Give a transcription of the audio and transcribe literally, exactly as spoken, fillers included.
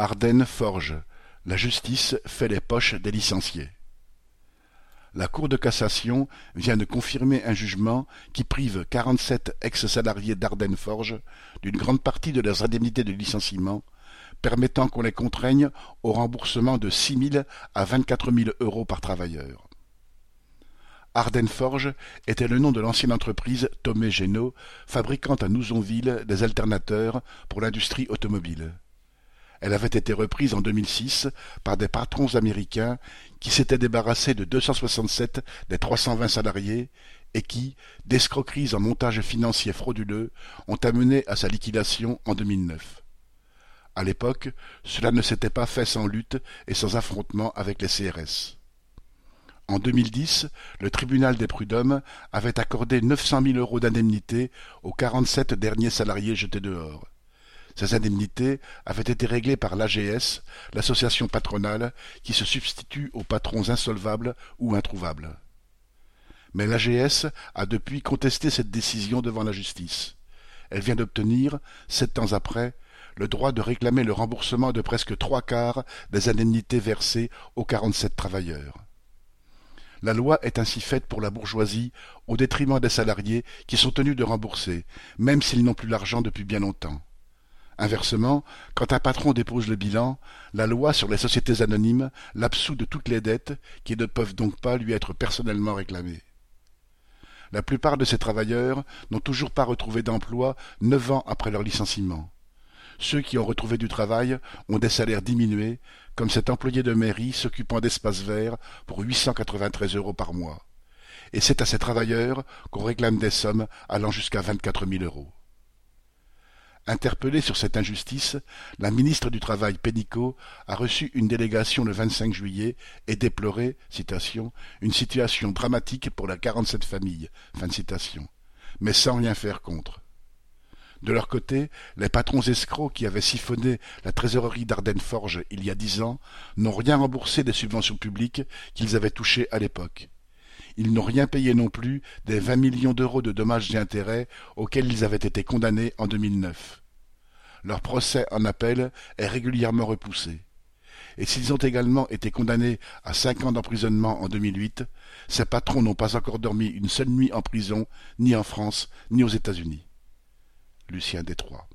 Ardenne Forges, la justice fait les poches des licenciés. La Cour de cassation vient de confirmer un jugement qui prive quarante-sept ex-salariés d'Ardenne Forges d'une grande partie de leurs indemnités de licenciement, permettant qu'on les contraigne au remboursement de six mille à vingt-quatre mille euros par travailleur. Ardenne Forges était le nom de l'ancienne entreprise Thomé Génaud, fabricant à Nouzonville des alternateurs pour l'industrie automobile. Elle avait été reprise en deux mille six par des patrons américains qui s'étaient débarrassés de deux cent soixante-sept des trois cent vingt salariés et qui, d'escroqueries en montage financier frauduleux, ont amené à sa liquidation en deux mille neuf. À l'époque, cela ne s'était pas fait sans lutte et sans affrontement avec les C R S. En deux mille dix, le tribunal des prud'hommes avait accordé neuf cent mille euros d'indemnité aux quarante-sept derniers salariés jetés dehors. Ces indemnités avaient été réglées par l'A G S, l'association patronale qui se substitue aux patrons insolvables ou introuvables. Mais l'A G S a depuis contesté cette décision devant la justice. Elle vient d'obtenir, sept ans après, le droit de réclamer le remboursement de presque trois quarts des indemnités versées aux quarante-sept travailleurs. La loi est ainsi faite pour la bourgeoisie au détriment des salariés qui sont tenus de rembourser, même s'ils n'ont plus l'argent depuis bien longtemps. Inversement, quand un patron dépose le bilan, la loi sur les sociétés anonymes l'absout de toutes les dettes qui ne peuvent donc pas lui être personnellement réclamées. La plupart de ces travailleurs n'ont toujours pas retrouvé d'emploi neuf ans après leur licenciement. Ceux qui ont retrouvé du travail ont des salaires diminués, comme cet employé de mairie s'occupant d'espaces verts pour huit cent quatre-vingt-treize euros par mois. Et c'est à ces travailleurs qu'on réclame des sommes allant jusqu'à vingt-quatre mille euros. Interpellée sur cette injustice, la ministre du Travail Pénicaud a reçu une délégation le vingt-cinq juillet et déploré, citation, une situation dramatique pour les quarante-sept familles, fin de citation, mais sans rien faire contre. De leur côté, les patrons escrocs qui avaient siphonné la trésorerie d'Ardenne Forges il y a dix ans n'ont rien remboursé des subventions publiques qu'ils avaient touchées à l'époque. Ils n'ont rien payé non plus des vingt millions d'euros de dommages et intérêts auxquels ils avaient été condamnés en deux mille neuf. Leur procès en appel est régulièrement repoussé. Et s'ils ont également été condamnés à cinq ans d'emprisonnement en deux mille huit, ces patrons n'ont pas encore dormi une seule nuit en prison, ni en France, ni aux États-Unis. Lucien Détroit.